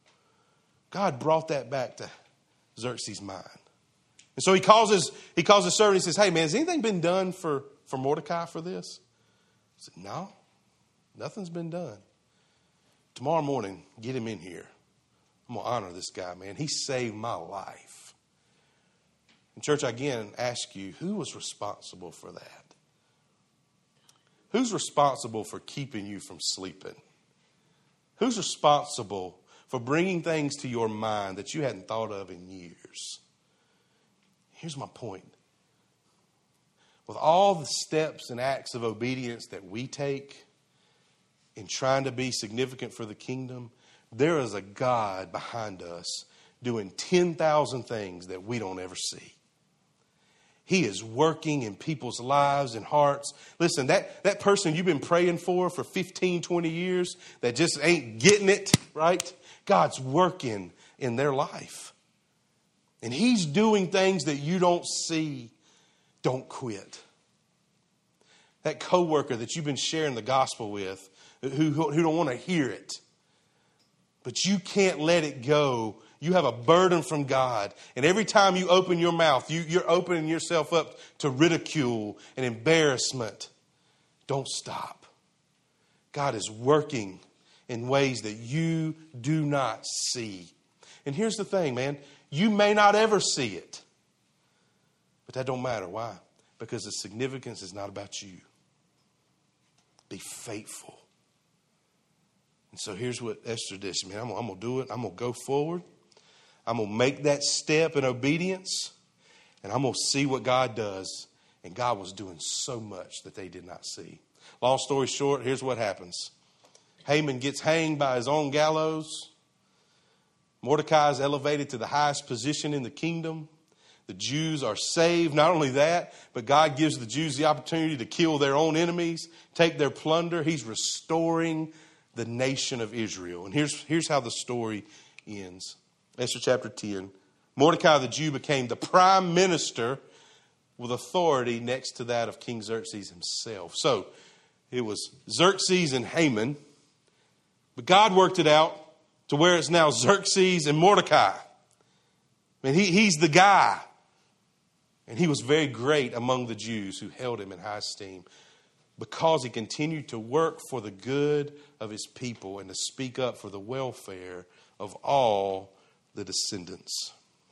God brought that back to Xerxes' mind. And so he calls his, he calls his servant and he says, hey man, has anything been done for, for Mordecai for this? He said, no, nothing's been done. Tomorrow morning, get him in here. I'm going to honor this guy, man. He saved my life. And church, I again ask you, who was responsible for that? Who's responsible for keeping you from sleeping? Who's responsible for bringing things to your mind that you hadn't thought of in years? Here's my point. With all the steps and acts of obedience that we take in trying to be significant for the kingdom, there is a God behind us doing ten thousand things that we don't ever see. He is working in people's lives and hearts. Listen, that, that person you've been praying for for fifteen, twenty years that just ain't getting it, right? God's working in their life. And he's doing things that you don't see. Don't quit. That coworker that you've been sharing the gospel with, who, who don't want to hear it, but you can't let it go. You have a burden from God. And every time you open your mouth, you, you're opening yourself up to ridicule and embarrassment. Don't stop. God is working in ways that you do not see. And here's the thing, man. You may not ever see it. But that don't matter. Why? Because the significance is not about you. Be faithful. And so here's what Esther did. She, man, I'm, I'm going to do it. I'm going to go forward. I'm going to make that step in obedience. And I'm going to see what God does. And God was doing so much that they did not see. Long story short, here's what happens. Haman gets hanged by his own gallows. Mordecai is elevated to the highest position in the kingdom. The Jews are saved. Not only that, but God gives the Jews the opportunity to kill their own enemies, take their plunder. He's restoring the nation of Israel. And here's, here's how the story ends. Esther chapter ten. Mordecai the Jew became the prime minister with authority next to that of King Xerxes himself. So it was Xerxes and Haman, but God worked it out to where it's now Xerxes and Mordecai. I mean, he, he's the guy. And he was very great among the Jews who held him in high esteem because he continued to work for the good of his people and to speak up for the welfare of all the descendants.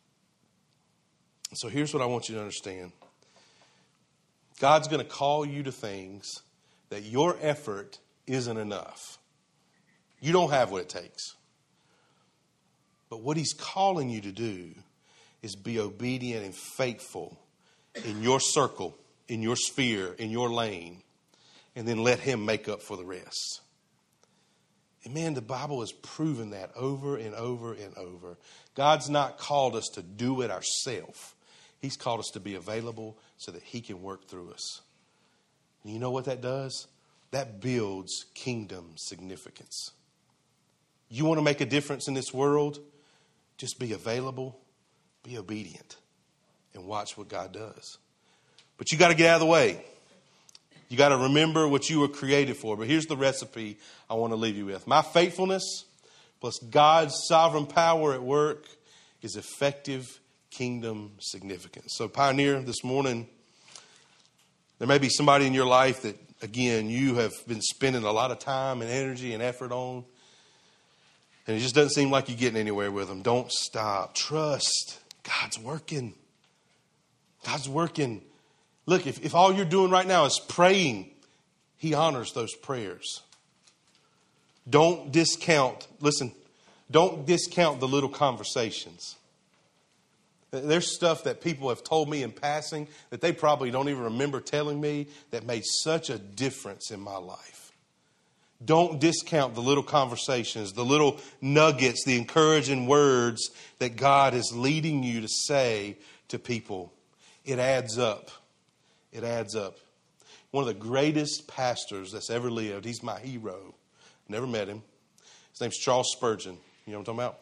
So here's what I want you to understand. God's going to call you to things that your effort isn't enough. You don't have what it takes. But what he's calling you to do is be obedient and faithful in your circle, in your sphere, in your lane, and then let him make up for the rest. And man, the Bible has proven that over and over and over. God's not called us to do it ourselves. He's called us to be available so that he can work through us. And you know what that does? That builds kingdom significance. You want to make a difference in this world? Just be available, be obedient, and watch what God does. But you got to get out of the way. You got to remember what you were created for. But here's the recipe I want to leave you with. My faithfulness plus God's sovereign power at work is effective kingdom significance. So Pioneer, this morning, there may be somebody in your life that, again, you have been spending a lot of time and energy and effort on. And it just doesn't seem like you're getting anywhere with them. Don't stop. Trust. God's working. God's working. Look, if, if all you're doing right now is praying, he honors those prayers. Don't discount, listen, don't discount the little conversations. There's stuff that people have told me in passing that they probably don't even remember telling me that made such a difference in my life. Don't discount the little conversations, the little nuggets, the encouraging words that God is leading you to say to people. It adds up. It adds up. One of the greatest pastors that's ever lived, he's my hero. Never met him. His name's Charles Spurgeon. You know what I'm talking about?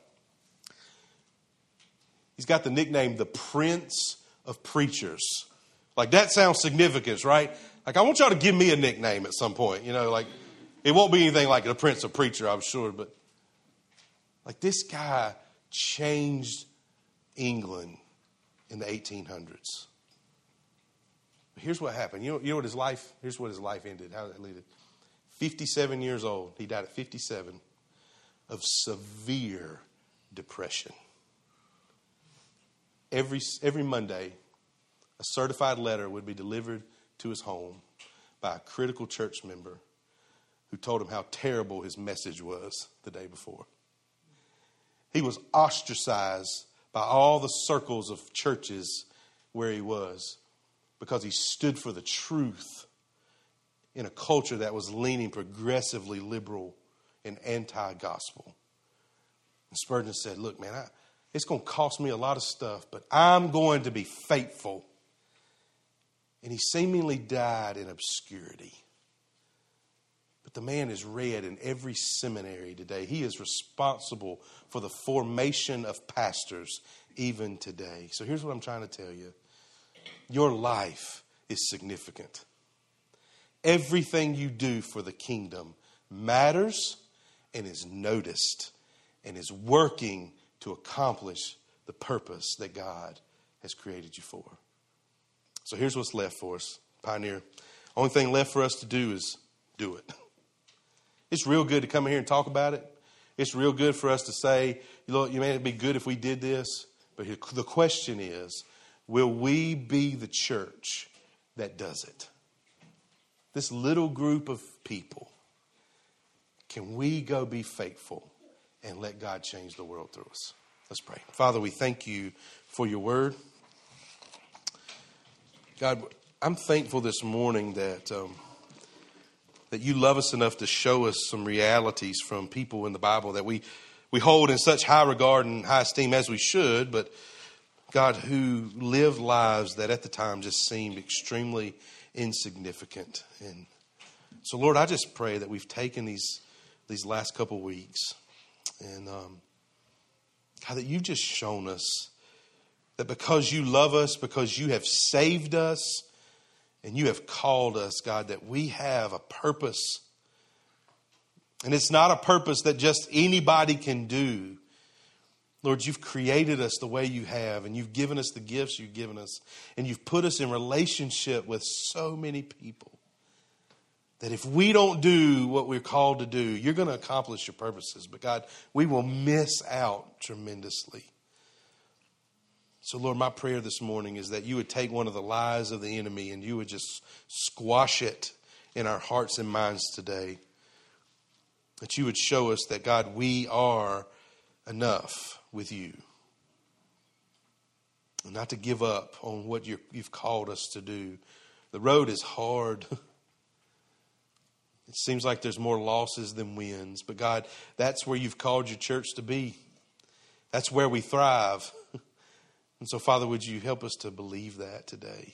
He's got the nickname, the Prince of Preachers. Like, that sounds significant, right? Like, I want y'all to give me a nickname at some point. You know, like, it won't be anything like the Prince of Preacher, I'm sure. But, like, this guy changed England in the eighteen hundreds. But here's what happened. You know, you know what his life, here's what his life ended. How did it lead? fifty-seven years old. He died at fifty-seven of severe depression. Every, every Monday, a certified letter would be delivered to his home by a critical church member who told him how terrible his message was the day before. He was ostracized by all the circles of churches where he was because he stood for the truth in a culture that was leaning progressively liberal and anti-gospel. And Spurgeon said, look, man, I, it's going to cost me a lot of stuff, but I'm going to be faithful. And he seemingly died in obscurity. But the man is read in every seminary today. He is responsible for the formation of pastors even today. So here's what I'm trying to tell you. Your life is significant. Everything you do for the kingdom matters and is noticed and is working to accomplish the purpose that God has created you for. So here's what's left for us, Pioneer. Only thing left for us to do is do it. It's real good to come in here and talk about it. It's real good for us to say, you know, you may it'd be good if we did this. But the question is, will we be the church that does it? This little group of people, can we go be faithful and let God change the world through us? Let's pray. Father, we thank you for your word. God, I'm thankful this morning that um, that you love us enough to show us some realities from people in the Bible that we, we hold in such high regard and high esteem as we should, but God, who lived lives that at the time just seemed extremely insignificant. And so, Lord, I just pray that we've taken these these last couple weeks and um, God, that you've just shown us that because you love us, because you have saved us, and you have called us, God, that we have a purpose. And it's not a purpose that just anybody can do. Lord, you've created us the way you have, and you've given us the gifts you've given us, and you've put us in relationship with so many people that if we don't do what we're called to do, you're going to accomplish your purposes. But God, we will miss out tremendously. So, Lord, my prayer this morning is that you would take one of the lies of the enemy and you would just squash it in our hearts and minds today. That you would show us that, God, we are enough with you. And not to give up on what you're, you've called us to do. The road is hard. It seems like there's more losses than wins. But, God, that's where you've called your church to be. That's where we thrive. And so, Father, would you help us to believe that today?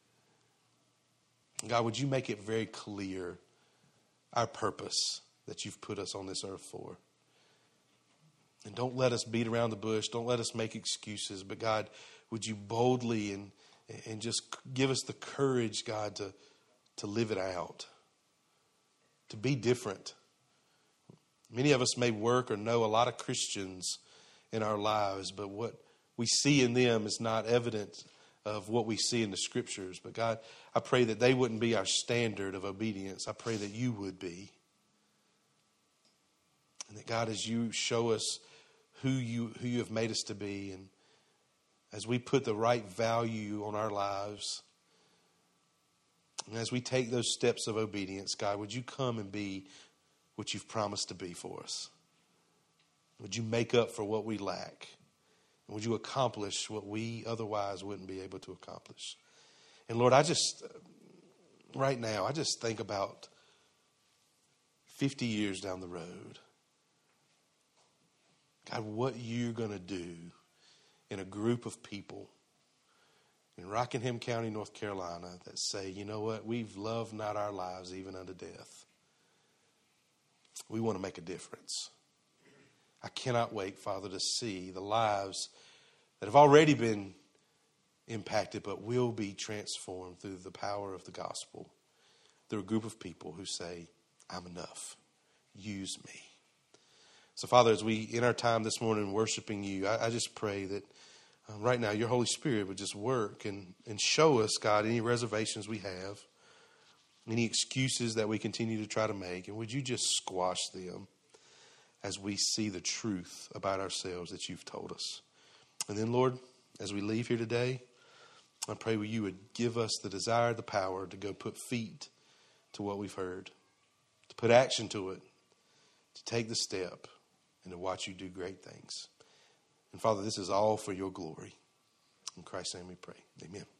God, would you make it very clear our purpose that you've put us on this earth for? And don't let us beat around the bush. Don't let us make excuses. But, God, would you boldly and, and just give us the courage, God, to, to live it out, to be different. Many of us may work or know a lot of Christians in our lives, but what we see in them is not evident of what we see in the scriptures. But God, I pray that they wouldn't be our standard of obedience. I pray that you would be. And that God, as you show us who you who you have made us to be, and as we put the right value on our lives, and as we take those steps of obedience, God, would you come and be what you've promised to be for us? Would you make up for what we lack? And would you accomplish what we otherwise wouldn't be able to accomplish? And Lord, I just, right now, I just think about fifty years down the road. God, what you're going to do in a group of people in Rockingham County, North Carolina, that say, you know what, we've loved not our lives even unto death. We want to make a difference. I cannot wait, Father, to see the lives that have already been impacted but will be transformed through the power of the gospel. Through a group of people who say, I'm enough. Use me. So, Father, as we, in our time this morning worshiping you, I, I just pray that uh, right now your Holy Spirit would just work and, and show us, God, any reservations we have, any excuses that we continue to try to make, and would you just squash them as we see the truth about ourselves that you've told us. And then, Lord, as we leave here today, I pray that you would give us the desire, the power to go put feet to what we've heard, to put action to it, to take the step, and to watch you do great things. And Father, this is all for your glory. In Christ's name we pray. Amen.